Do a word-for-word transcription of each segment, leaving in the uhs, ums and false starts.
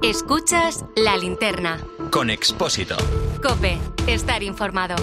Escuchas La Linterna. Con Expósito. COPE. Estar informado.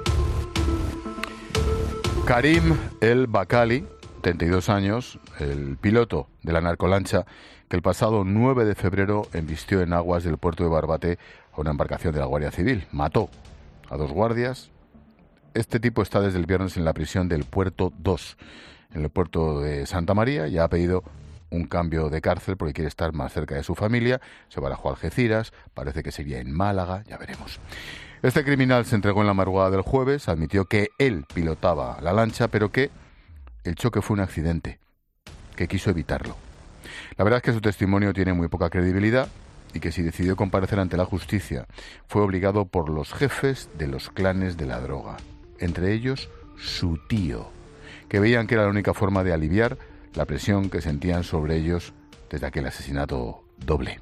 Karim El Bakali, treinta y dos años, el piloto de la narcolancha que el pasado nueve de febrero embistió en aguas del puerto de Barbate a una embarcación de la Guardia Civil. Mató a dos guardias. Este tipo está desde el viernes en la prisión del Puerto dos, en el puerto de Santa María, y ha pedido un cambio de cárcel porque quiere estar más cerca de su familia. Se barajó a Algeciras, parece que sería en Málaga, ya veremos. Este criminal se entregó en la madrugada del jueves, admitió que él pilotaba la lancha, pero que el choque fue un accidente, que quiso evitarlo. La verdad es que su testimonio tiene muy poca credibilidad y que si decidió comparecer ante la justicia fue obligado por los jefes de los clanes de la droga, entre ellos su tío, que veían que era la única forma de aliviar la presión que sentían sobre ellos desde aquel asesinato doble.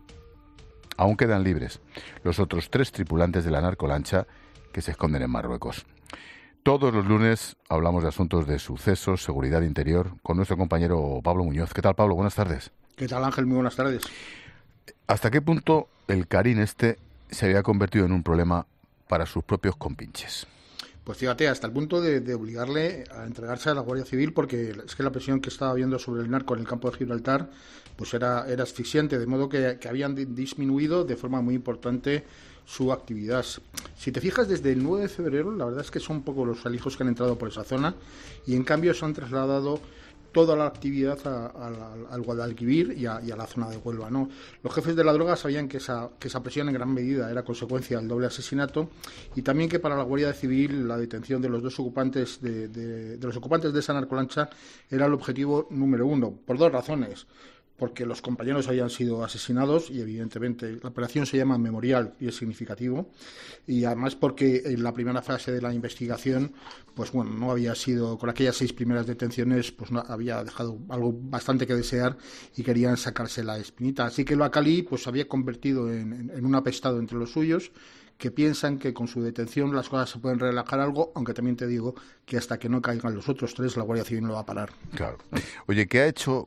Aún quedan libres los otros tres tripulantes de la narcolancha que se esconden en Marruecos. Todos los lunes hablamos de asuntos de sucesos, seguridad interior, con nuestro compañero Pablo Muñoz. ¿Qué tal, Pablo? Buenas tardes. ¿Qué tal, Ángel? Muy buenas tardes. ¿Hasta qué punto el Karim este se había convertido en un problema para sus propios compinches? Pues fíjate, hasta el punto de, de obligarle a entregarse a la Guardia Civil, porque es que la presión que estaba habiendo sobre el narco en el campo de Gibraltar pues era, era asfixiante, de modo que, que habían disminuido de forma muy importante su actividad. Si te fijas, desde el nueve de febrero, la verdad es que son poco los alijos que han entrado por esa zona, y en cambio se han trasladado toda la actividad a, a, al Guadalquivir y a, y a la zona de Huelva, ¿no? Los jefes de la droga sabían que esa, que esa presión en gran medida era consecuencia del doble asesinato, y también que para la Guardia Civil la detención de los dos ocupantes de, de, de los ocupantes de esa narcolancha era el objetivo número uno, por dos razones. Porque los compañeros habían sido asesinados y evidentemente la operación se llama Memorial y es significativo, y además porque en la primera fase de la investigación pues bueno, no había sido, con aquellas seis primeras detenciones pues no había dejado algo bastante que desear y querían sacarse la espinita, así que el Bakali pues se había convertido en, en, en un apestado entre los suyos, que piensan que con su detención las cosas se pueden relajar algo, aunque también te digo que hasta que no caigan los otros tres la Guardia Civil no va a parar. Claro. Oye, ¿qué ha hecho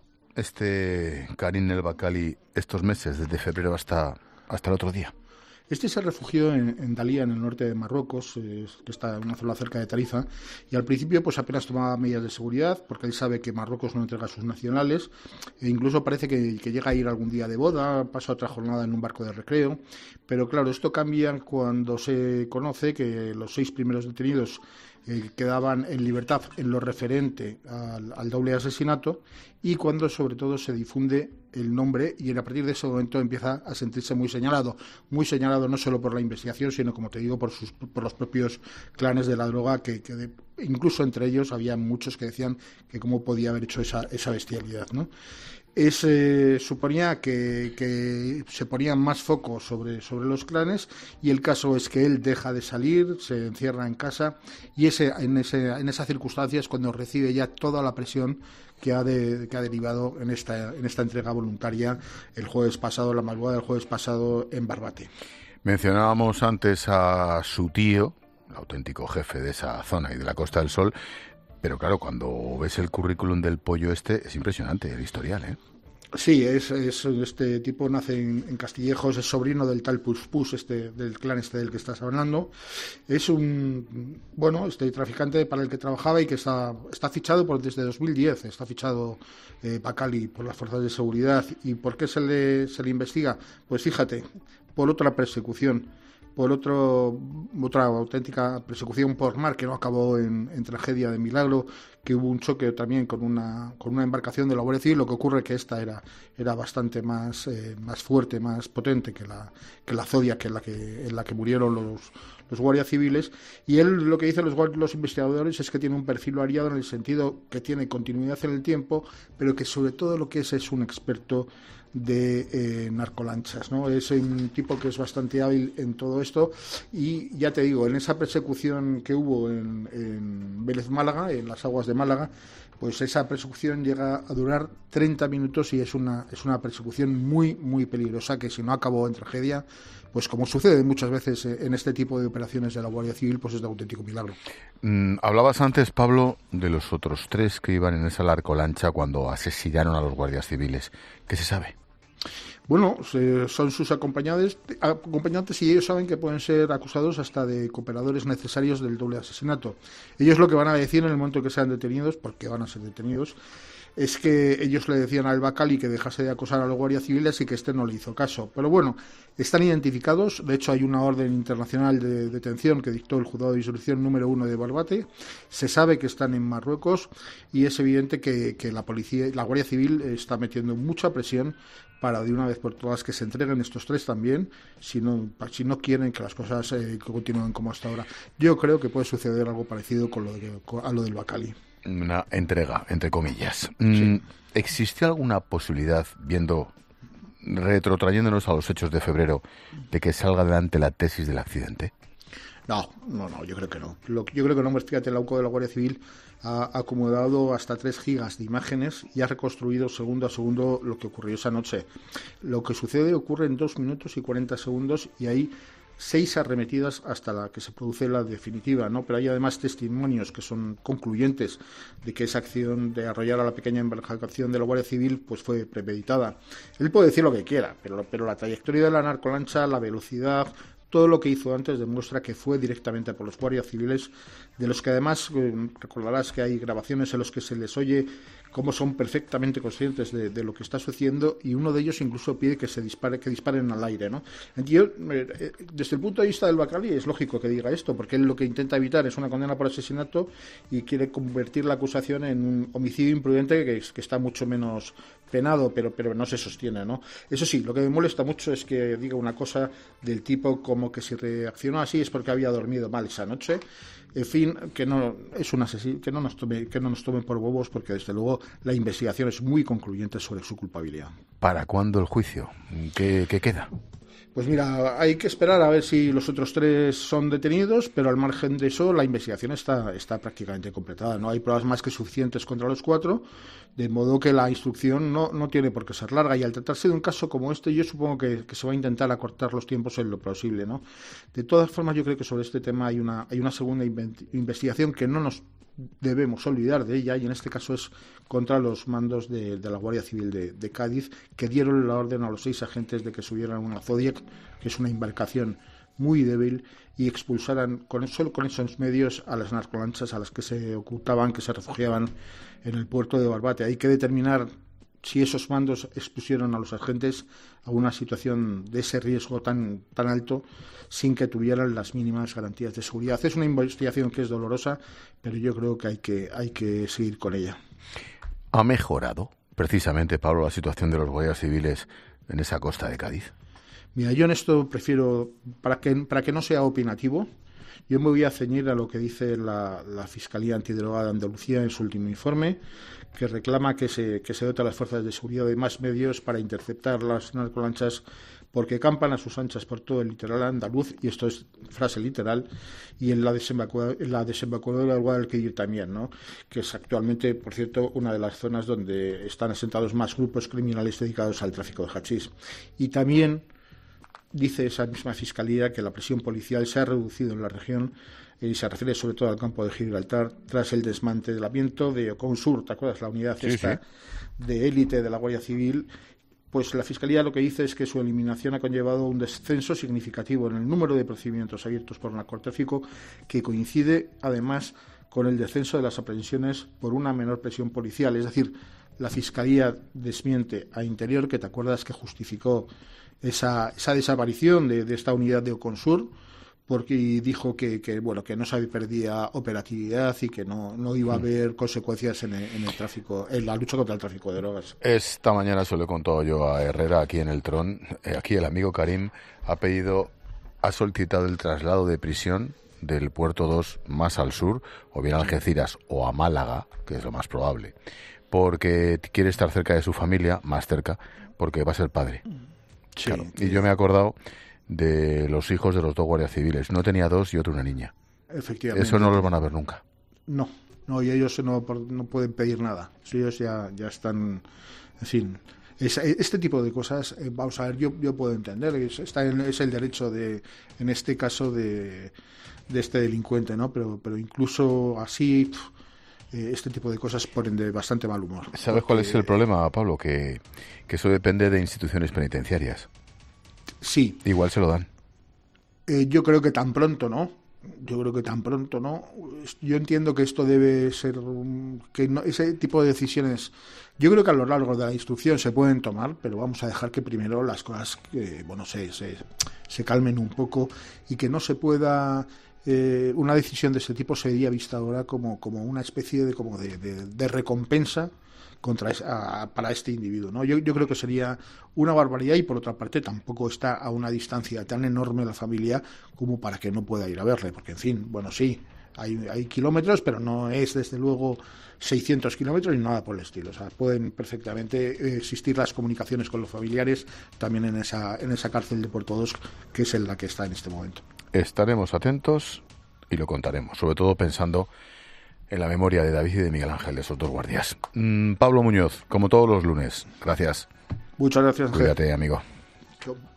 este Karim El Bakali estos meses, desde febrero hasta, hasta el otro día? Este se refugió en, en Dalia, en el norte de Marruecos, eh, que está en una zona cerca de Tarifa, y al principio pues apenas tomaba medidas de seguridad, porque él sabe que Marruecos no entrega a sus nacionales, e incluso parece que, que llega a ir algún día de boda, pasa otra jornada en un barco de recreo, pero claro, esto cambia cuando se conoce que los seis primeros detenidos eh, quedaban en libertad en lo referente al, al doble asesinato, y cuando sobre todo se difunde el nombre, y a partir de ese momento empieza a sentirse muy señalado, muy señalado no solo por la investigación, sino como te digo por sus por los propios clanes de la droga, que, que de, incluso entre ellos había muchos que decían que cómo podía haber hecho esa, esa bestialidad, ¿no? Es, eh, suponía que, que se ponían más focos sobre, sobre los clanes, y el caso es que él deja de salir, se encierra en casa, y ese, en, ese, en esas circunstancias cuando recibe ya toda la presión que ha, de, que ha derivado en esta, en esta entrega voluntaria el jueves pasado, la madrugada del jueves pasado en Barbate. Mencionábamos antes a su tío, el auténtico jefe de esa zona y de la Costa del Sol. Pero claro, cuando ves el currículum del pollo este, es impresionante el historial, ¿eh? Sí, es, es este tipo nace en, en Castillejos, es sobrino del tal Puspus, este, del clan este del que estás hablando. Es un, bueno, este traficante para el que trabajaba y que está, está fichado por, desde dos mil diez, está fichado eh, Bakali por las fuerzas de seguridad. ¿Y por qué se le, se le investiga? Pues fíjate, por otra persecución. Por otro, otra auténtica persecución por mar que no acabó en, en tragedia de milagro, que hubo un choque también con una con una embarcación de la Guardia Civil. Lo que ocurre es que esta era era bastante más eh, más fuerte, más potente que la que la Zodiac, que en la que en la que murieron los los guardias civiles, y él lo que dicen los, los investigadores es que tiene un perfil variado en el sentido que tiene continuidad en el tiempo, pero que sobre todo lo que es es un experto de eh, narcolanchas, ¿no? Es un tipo que es bastante hábil en todo esto, y ya te digo, en esa persecución que hubo en, en Vélez Málaga, en las aguas de Málaga, pues esa persecución llega a durar treinta minutos y es una es una persecución muy muy peligrosa, que si no acabó en tragedia, pues como sucede muchas veces en este tipo de operaciones de la Guardia Civil, pues es de auténtico milagro. Mm, hablabas antes, Pablo, de los otros tres que iban en esa narcolancha cuando asesinaron a los guardias civiles. ¿Qué se sabe? Bueno, son sus acompañantes, acompañantes y ellos saben que pueden ser acusados hasta de cooperadores necesarios del doble asesinato. Ellos lo que van a decir en el momento que sean detenidos, porque van a ser detenidos, es que ellos le decían al Bacali que dejase de acosar a los guardias civiles y que este no le hizo caso. Pero bueno, están identificados. De hecho, hay una orden internacional de detención que dictó el juzgado de instrucción número uno de Barbate. Se sabe que están en Marruecos y es evidente que, que la policía, la Guardia Civil está metiendo mucha presión para de una vez por todas que se entreguen estos tres también, si no, si no quieren que las cosas eh, continúen como hasta ahora. Yo creo que puede suceder algo parecido con lo de, con, a lo del Bacali. Una entrega, entre comillas. Sí. ¿Existe alguna posibilidad, viendo, retrotrayéndonos a los hechos de febrero, de que salga adelante la tesis del accidente? No, no, no, yo creo que no. Lo, yo creo que no, fíjate, el AUCO de la Guardia Civil ha acomodado hasta tres gigas de imágenes y ha reconstruido segundo a segundo lo que ocurrió esa noche. Lo que sucede ocurre en dos minutos y cuarenta segundos y hay seis arremetidas hasta la que se produce la definitiva, ¿no? Pero hay además testimonios que son concluyentes de que esa acción de arrollar a la pequeña embarcación de la Guardia Civil pues fue premeditada. Él puede decir lo que quiera, pero, pero la trayectoria de la narcolancha, la velocidad, todo lo que hizo antes demuestra que fue directamente por los guardias civiles, de los que además eh, recordarás que hay grabaciones en los que se les oye cómo son perfectamente conscientes de, de lo que está sucediendo, y uno de ellos incluso pide que se dispare, que disparen al aire, ¿no? Yo, eh, desde el punto de vista del Bacali es lógico que diga esto, porque él lo que intenta evitar es una condena por asesinato y quiere convertir la acusación en un homicidio imprudente que, que está mucho menos penado, pero, pero no se sostiene, ¿no? Eso sí, lo que me molesta mucho es que diga una cosa del tipo como que si reaccionó así es porque había dormido mal esa noche. En fin, que no es un asesino, que no nos tome, que no nos tomen por bobos, porque desde luego la investigación es muy concluyente sobre su culpabilidad. ¿Para cuándo el juicio? ¿Qué, qué queda? Pues mira, hay que esperar a ver si los otros tres son detenidos, pero al margen de eso la investigación está, está prácticamente completada. No hay pruebas más que suficientes contra los cuatro, de modo que la instrucción no, no tiene por qué ser larga. Y al tratarse de un caso como este, yo supongo que, que se va a intentar acortar los tiempos en lo posible, ¿no? De todas formas, yo creo que sobre este tema hay una, hay una segunda investigación que no nos debemos olvidar de ella, y en este caso es contra los mandos de, de la Guardia Civil de, de Cádiz, que dieron la orden a los seis agentes de que subieran una Zodiac, que es una embarcación muy débil, y expulsaran con, solo con esos medios a las narcolanchas a las que se ocultaban, que se refugiaban en el puerto de Barbate. Hay que determinar si esos mandos expusieron a los agentes a una situación de ese riesgo tan, tan alto sin que tuvieran las mínimas garantías de seguridad. Es una investigación que es dolorosa, pero yo creo que hay que, hay que seguir con ella. ¿Ha mejorado precisamente, Pablo, la situación de los guardias civiles en esa costa de Cádiz? Mira, yo en esto prefiero, para que, para que no sea opinativo, yo me voy a ceñir a lo que dice la, la Fiscalía Antidroga de Andalucía en su último informe, que reclama que se, que se dote a las fuerzas de seguridad de más medios para interceptar las narcolanchas, porque campan a sus anchas por todo el litoral andaluz, y esto es frase literal, y en la desembocadura, en la desembocadura del Guadalquivir también, ¿no? Que es actualmente, por cierto, una de las zonas donde están asentados más grupos criminales dedicados al tráfico de hachís. Y también dice esa misma Fiscalía que la presión policial se ha reducido en la región, y se refiere sobre todo al campo de Gibraltar, tras el desmantelamiento de Oconsur, ¿te acuerdas? La unidad sí, esta sí. de élite de la Guardia Civil. Pues la Fiscalía lo que dice es que su eliminación ha conllevado un descenso significativo en el número de procedimientos abiertos por narcotráfico, que coincide además con el descenso de las aprehensiones por una menor presión policial. Es decir, la Fiscalía desmiente a Interior, que te acuerdas que justificó esa, esa desaparición de, de esta unidad de Oconsur, porque dijo que, que bueno que no se perdía operatividad y que no, no iba a haber consecuencias en el, en el tráfico, en la lucha contra el tráfico de drogas. Esta mañana se lo he contado yo a Herrera aquí en el Tron. Eh, aquí el amigo Karim ha pedido, ha solicitado el traslado de prisión del puerto dos más al sur, o bien a Algeciras o a Málaga, que es lo más probable, porque quiere estar cerca de su familia, más cerca, porque va a ser padre. Sí, claro. Y yo me he acordado de los hijos de los dos guardias civiles. No tenía dos y otro una niña. Efectivamente. Eso no los van a ver nunca. No, no, y ellos no, no pueden pedir nada. Ellos ya, ya están, en fin. Es, este tipo de cosas, eh, vamos a ver, yo, yo puedo entender, es, está en, es el derecho de, en este caso, de, de este delincuente, ¿no? Pero, pero incluso así, pff, eh, este tipo de cosas ponen de bastante mal humor. ¿Sabes porque, cuál es el problema, Pablo? Que, que eso depende de instituciones penitenciarias. Sí. Igual se lo dan. Eh, yo creo que tan pronto no. Yo creo que tan pronto no. Yo entiendo que esto debe ser, que no, ese tipo de decisiones, yo creo que a lo largo de la instrucción se pueden tomar, pero vamos a dejar que primero las cosas, que, bueno, se, se, se calmen un poco y que no se pueda, eh, una decisión de este tipo sería vista ahora como, como una especie de, como de, de, de recompensa contra a, para este individuo, ¿no? Yo, yo creo que sería una barbaridad y por otra parte tampoco está a una distancia tan enorme la familia como para que no pueda ir a verle, porque en fin, bueno, sí, hay, hay kilómetros, pero no es desde luego seiscientos kilómetros ni nada por el estilo. O sea, pueden perfectamente existir las comunicaciones con los familiares también en esa, en esa cárcel de Puerto dos, que es en la que está en este momento. Estaremos atentos y lo contaremos, sobre todo pensando en la memoria de David y de Miguel Ángel, de esos dos guardias. Mm, Pablo Muñoz, como todos los lunes, gracias. Muchas gracias, Ángel. Cuídate, amigo. Chau.